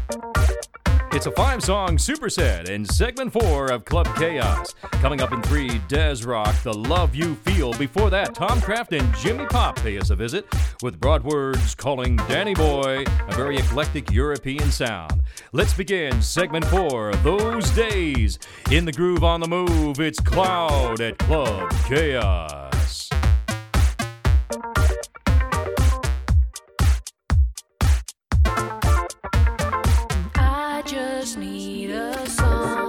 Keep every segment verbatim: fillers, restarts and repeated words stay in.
It's a five-song superset in segment four of Club Chaos. Coming up in three, Des Rock, The Love You Feel. Before that, Tom Kraft and Jimmy Pop pay us a visit with Broadword's Calling Danny Boy, a very eclectic European sound. Let's begin segment four, Those Days. In the groove on the move, it's Cloud at Club Chaos. Just need a song.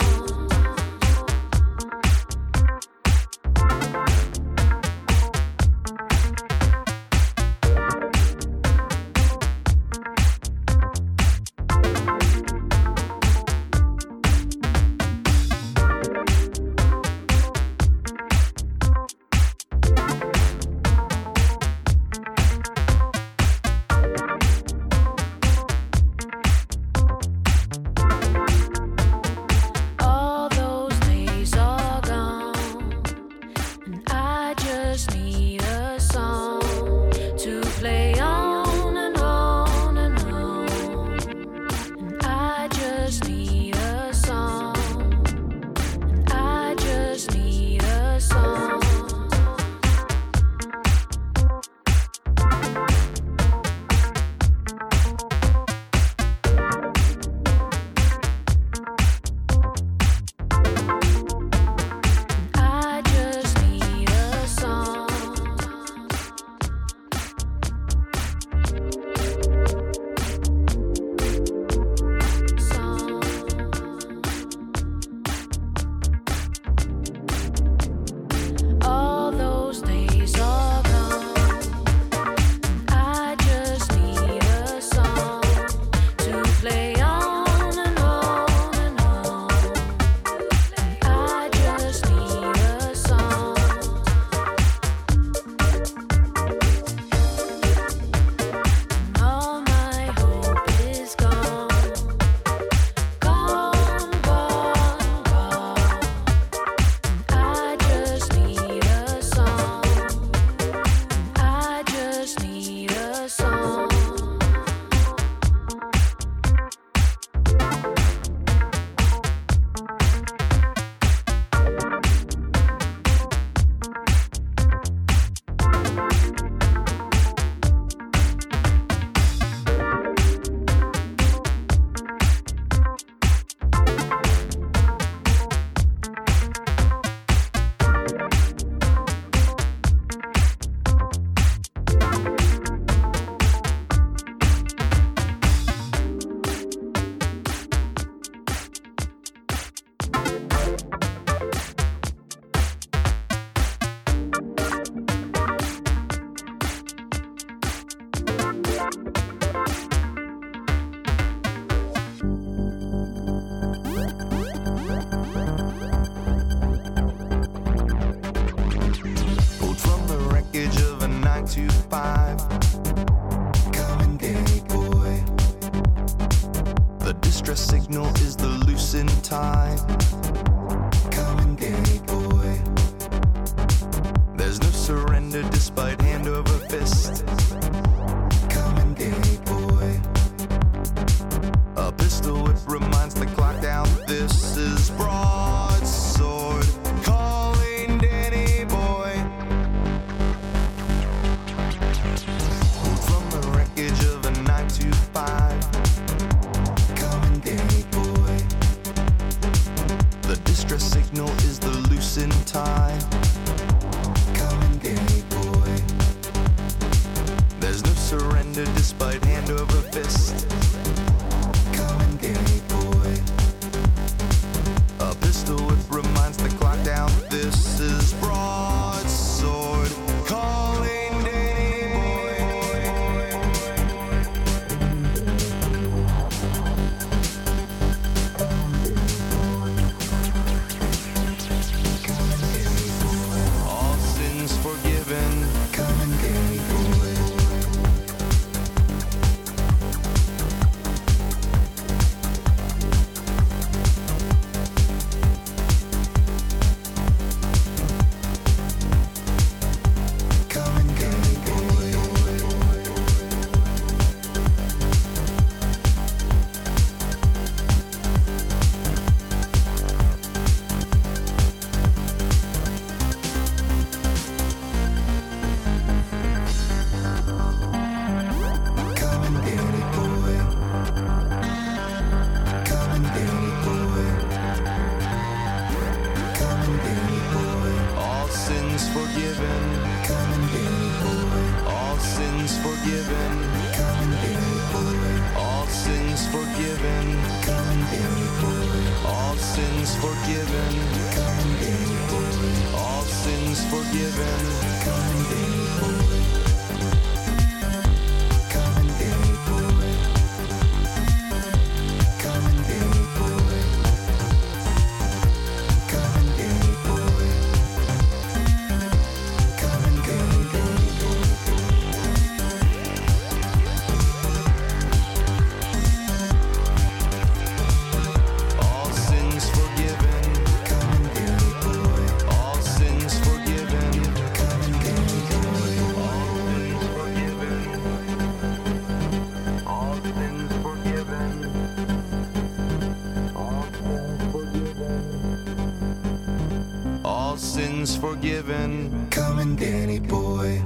Coming Danny Boy. forgiven. All sins forgiven. Forgiven. Coming, Danny boy.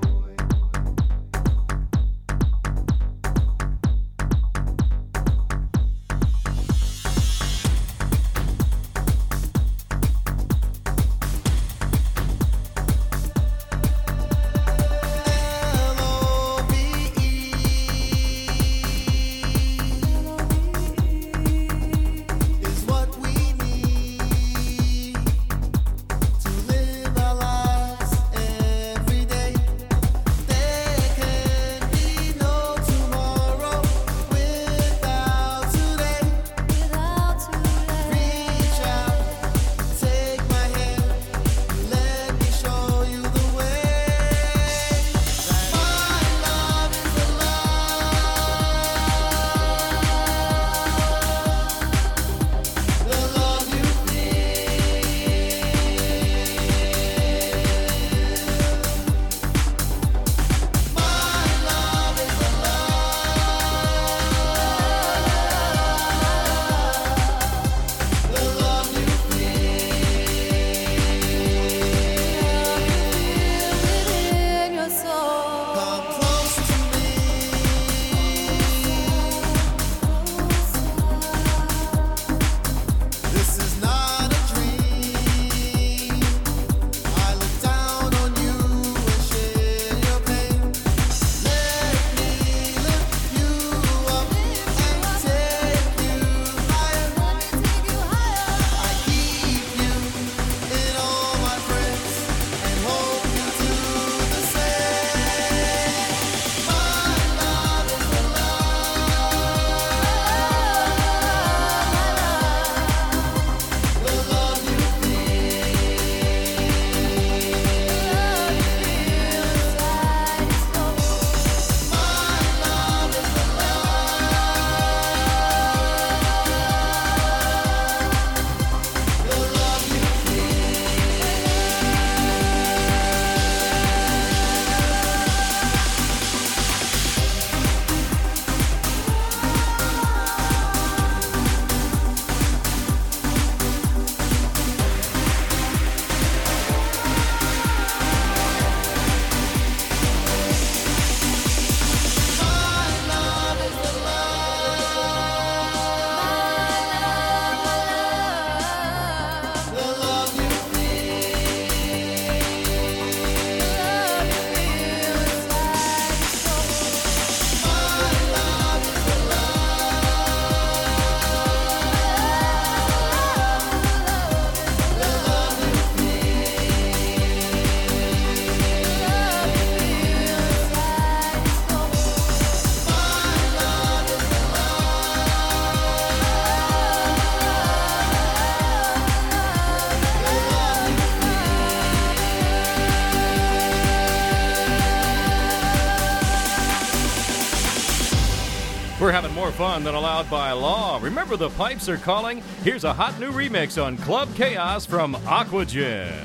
We're having more fun than allowed by law. Remember, the pipes are calling. Here's a hot new remix on Club Chaos from Aquagen.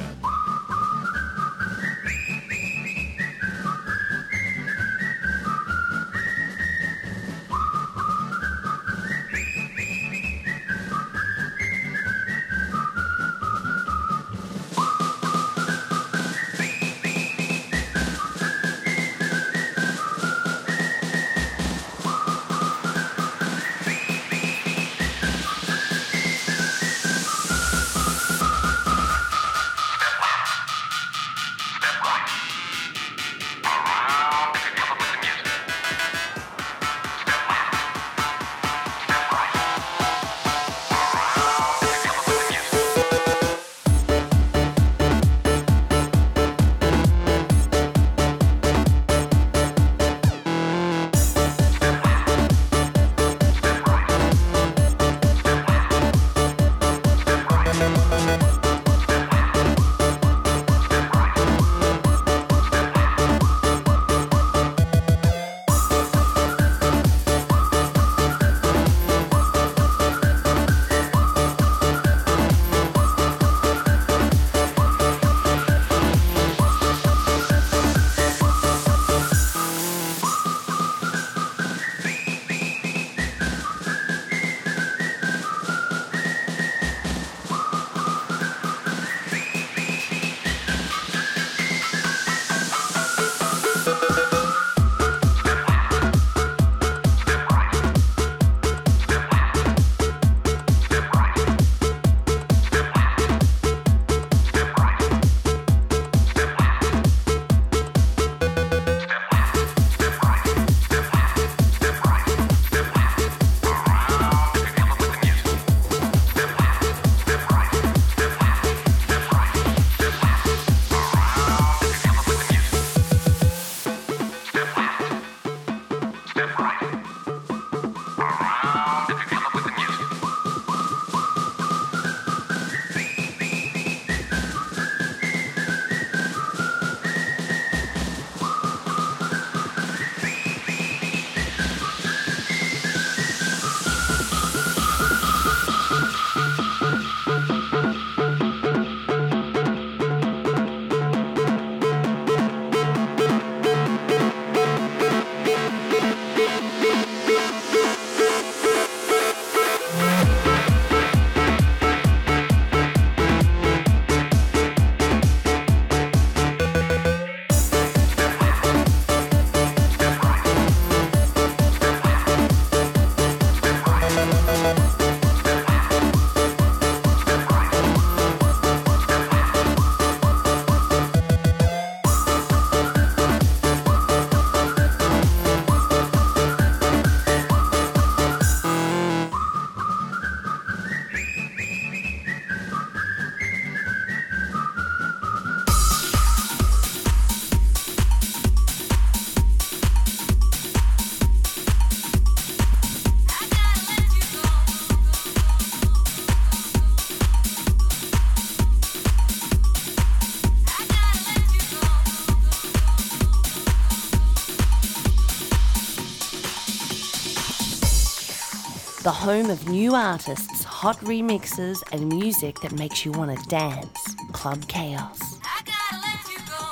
the home of new artists, hot remixes, and music that makes you want to dance. Club Chaos. I gotta let you go.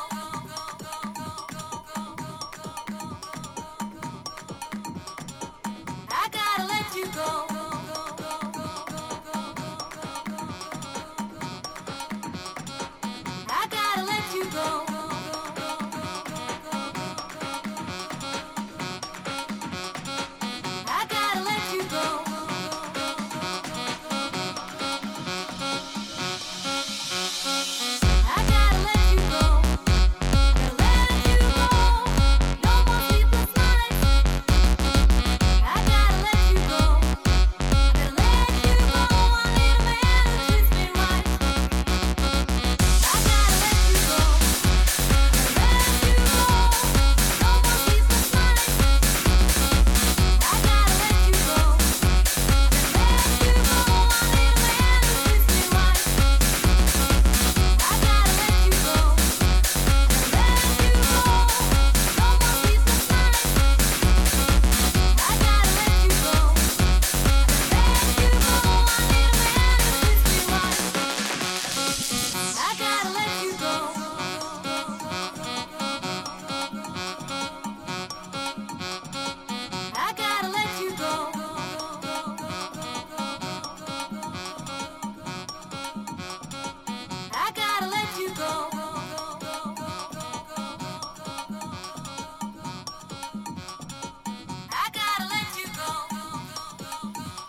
I gotta let you go. I gotta let you go. I gotta let you go. I gotta let you go. Gotta let you go. No more sleepless nights. I gotta let you go. Gotta let you go. I need a man who treats me right. I gotta let you go. Gotta let you go. No more sleepless nights. I gotta let you go. Gotta let you go. I need a man who treats me right. I gotta let you go. Gotta let you go. No more sleepless nights. I gotta let you go. Gotta let you go. I need a man who treats me right. I gotta let you go. I gotta let you go. I gotta let you go. I gotta let you go.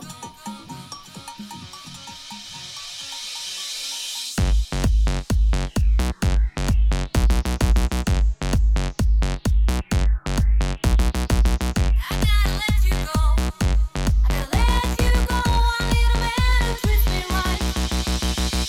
I gotta let you go. I gotta let you go. I need a man who treats me right.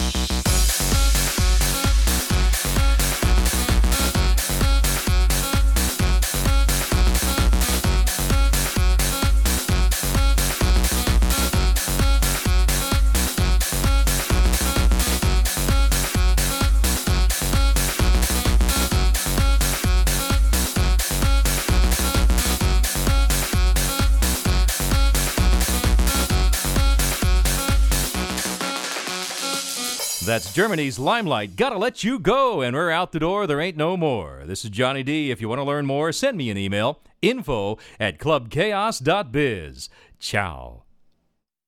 That's Germany's Limelight. Gotta let you go, and we're out the door. There ain't no more. This is Johnny D. If you want to learn more, send me an email. Info at club chaos dot biz. Ciao.